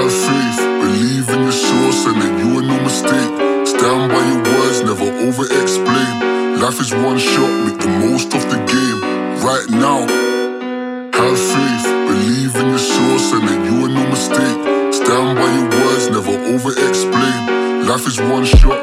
Have faith, believe in your source and that you are no mistake. Stand by your words, never over-explain. Life is one shot, make the most of the game. Right now, have faith, believe in your source and that you are no mistake. Stand by your words, never over-explain. Life is one shot.